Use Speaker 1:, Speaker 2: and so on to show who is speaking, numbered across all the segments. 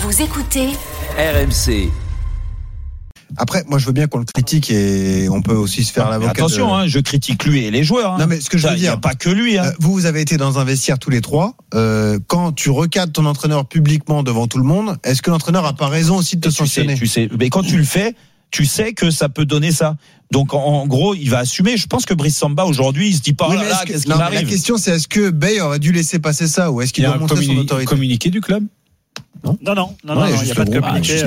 Speaker 1: Vous écoutez
Speaker 2: RMC.
Speaker 3: Après, moi, je veux bien qu'on le critique et on peut aussi se faire l'avocat.
Speaker 4: Attention, je critique lui et les joueurs.
Speaker 3: Non, mais ce que je veux dire,
Speaker 4: il n'y a pas que lui.
Speaker 3: Vous avez été dans un vestiaire tous les trois. Quand tu recadres ton entraîneur publiquement devant tout le monde, est-ce que l'entraîneur a pas raison aussi de te sanctionner ?
Speaker 4: Tu sais, mais quand tu le fais, tu sais que ça peut donner ça. Donc en gros, il va assumer. Je pense que Brice Samba aujourd'hui, il se dit pas qu'est-ce qui m'arrive.
Speaker 3: La question, c'est est-ce que Bay aurait dû laisser passer ça ou est-ce qu'il doit montrer son autorité ?
Speaker 5: Communiqué du club ?
Speaker 4: Non, il n'y a pas de communiqué.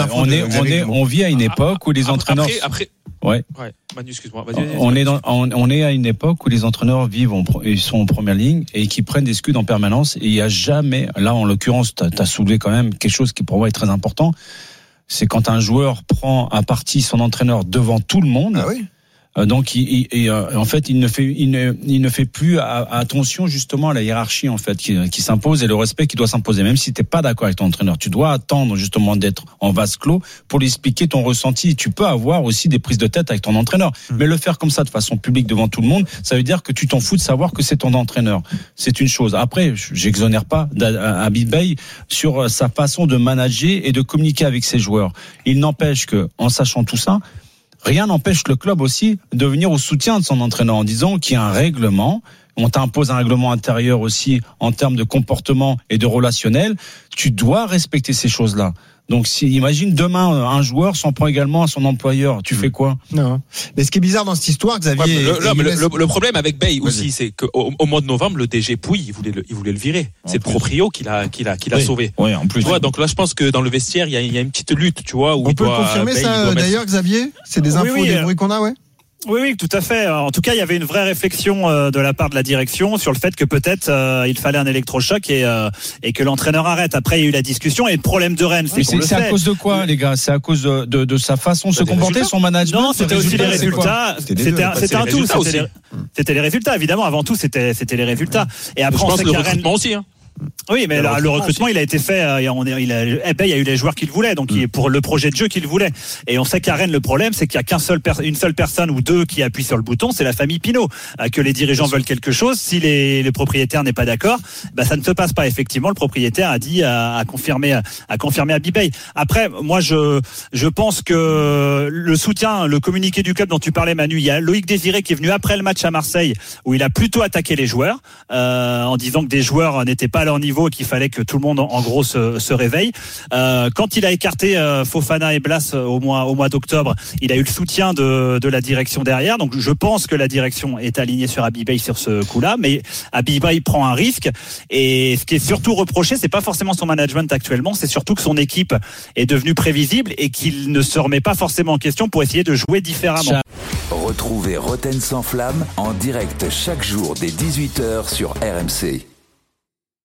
Speaker 5: On vit à une époque où les entraîneurs.
Speaker 6: Ouais. Manu, excuse-moi.
Speaker 5: On est à une époque où les entraîneurs ils sont en première ligne et qui prennent des scuds en permanence. Et il n'y a jamais, là en l'occurrence, t'as soulevé quand même quelque chose qui pour moi est très important. C'est quand un joueur prend à partie son entraîneur devant tout le monde.
Speaker 3: Ah oui.
Speaker 5: Donc, en fait, il ne fait plus attention justement à la hiérarchie en fait qui s'impose et le respect qui doit s'imposer. Même si t'es pas d'accord avec ton entraîneur, tu dois attendre justement d'être en vase clos pour lui expliquer ton ressenti. Tu peux avoir aussi des prises de tête avec ton entraîneur, mais le faire comme ça de façon publique devant tout le monde, ça veut dire que tu t'en fous de savoir que c'est ton entraîneur. C'est une chose. Après, j'exonère pas Habib Beye sur sa façon de manager et de communiquer avec ses joueurs. Il n'empêche que, en sachant tout ça, rien n'empêche le club aussi de venir au soutien de son entraîneur en disant qu'il y a un règlement. On t'impose un règlement intérieur aussi en termes de comportement et de relationnel. Tu dois respecter ces choses-là. Donc, imagine demain un joueur s'en prend également à son employeur. Tu fais quoi ?
Speaker 3: Non. Mais ce qui est bizarre dans cette histoire, Xavier.
Speaker 6: Le problème avec Bay aussi, c'est qu'au mois de novembre, le DG Pouille, il voulait le virer. C'est le proprio qui l'a sauvé.
Speaker 4: Oui, en plus.
Speaker 6: Tu vois, donc là, je pense que dans le vestiaire, il y a une petite lutte, tu vois. Où
Speaker 3: on peut le confirmer ça, d'ailleurs, Xavier ? C'est des infos, des bruits qu'on a, ouais ?
Speaker 7: Oui, tout à fait. En tout cas, il y avait une vraie réflexion de la part de la direction sur le fait que peut-être il fallait un électrochoc et que l'entraîneur arrête. Après, il y a eu la discussion et le problème de Rennes,
Speaker 5: c'est à cause de quoi, les gars ? C'est à cause de sa façon de se comporter, son management ?
Speaker 7: Non, c'était aussi les résultats. C'était un tout. C'était les résultats, évidemment. Avant tout, c'était les résultats. Et après,
Speaker 6: on sait que le recrutement aussi.
Speaker 7: Oui, mais le recrutement, il a été fait. Il y a eu les joueurs qu'il voulait, donc pour le projet de jeu qu'il voulait. Et on sait qu'à Rennes, le problème, c'est qu'il y a une seule personne ou deux qui appuie sur le bouton, c'est la famille Pinault. Que les dirigeants veulent quelque chose, si le propriétaire n'est pas d'accord, ça ne se passe pas. Effectivement, le propriétaire a confirmé Habib Beye. Après, moi, je pense que le soutien, le communiqué du club dont tu parlais, Manu, il y a Loïc Désiré qui est venu après le match à Marseille, où il a plutôt attaqué les joueurs, en disant que des joueurs n'étaient pas à leur niveau et qu'il fallait que tout le monde en gros se réveille. Quand il a écarté Fofana et Blas au mois d'octobre, il a eu le soutien de la direction derrière. Donc je pense que la direction est alignée sur Habib Beye sur ce coup-là, mais Habib Beye prend un risque. Et ce qui est surtout reproché, c'est pas forcément son management actuellement, c'est surtout que son équipe est devenue prévisible et qu'il ne se remet pas forcément en question pour essayer de jouer différemment.
Speaker 2: Retrouvez Roten sans flamme en direct chaque jour dès 18h sur RMC.